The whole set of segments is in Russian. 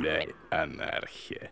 гуляй, анархия.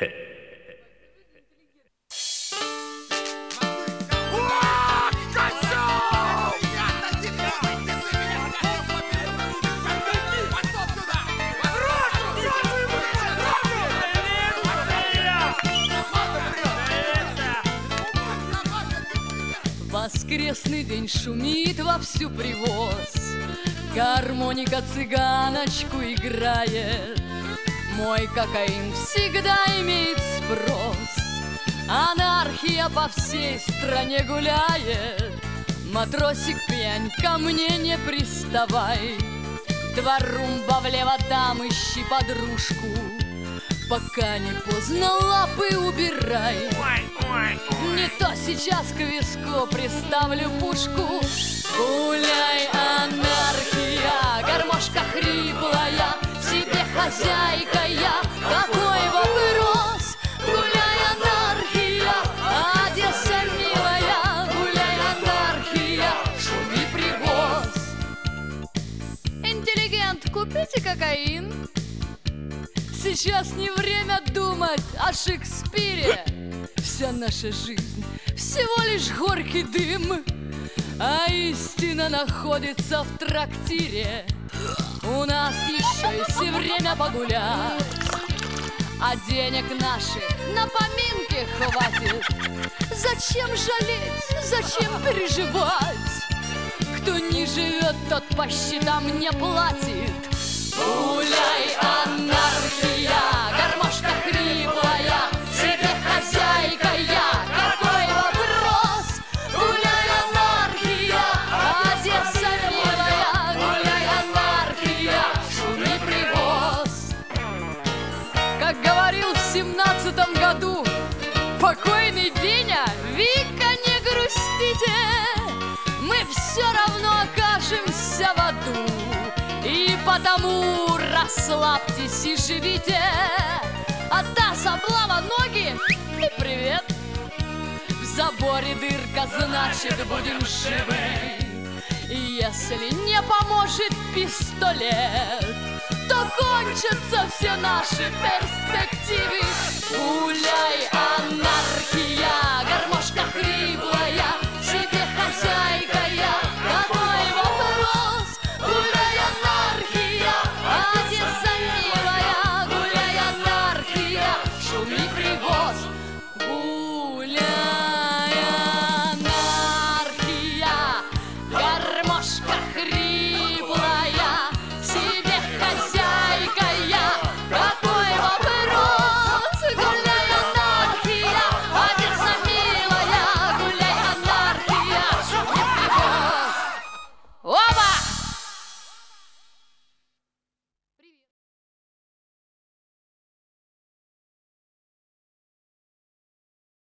Воскресный день шумит вовсю привоз, гармоника цыганочку играет. Мой кокаин всегда имеет спрос, анархия по всей стране гуляет. Матросик, пьянь, ко мне не приставай, два румба влево, там ищи подружку. Пока не поздно, лапы убирай. Не то сейчас к виску приставлю пушку. Гуляй, анархия, гармошка хриплая, себе хозяйка я, какой вопрос? Гуляй, анархия, Одесса милая, гуляй, анархия, шуми привоз. Интеллигент, купите кокаин. Сейчас не время думать о Шекспире. Вся наша жизнь всего лишь горький дым, а истина находится в трактире. У нас еще есть время погулять, а денег наших на поминки хватит. Зачем жалеть, зачем переживать? Кто не живет, тот по счетам не платит. Гуляй, анархия, гармошка хриплая, себе хозяйка я, какой вопрос? Гуляй, анархия, Одесса милая, гуляй, анархия, шуми привоз. Как говорил в 17-м году покойный Веня, Вика, не грустите, мы все равно окажемся в аду. И потому расслабьтесь и живите. А та облава ноги и привет. В заборе дырка, значит будем живы. И если не поможет пистолет, то кончатся все наши перспективы. Гуляй,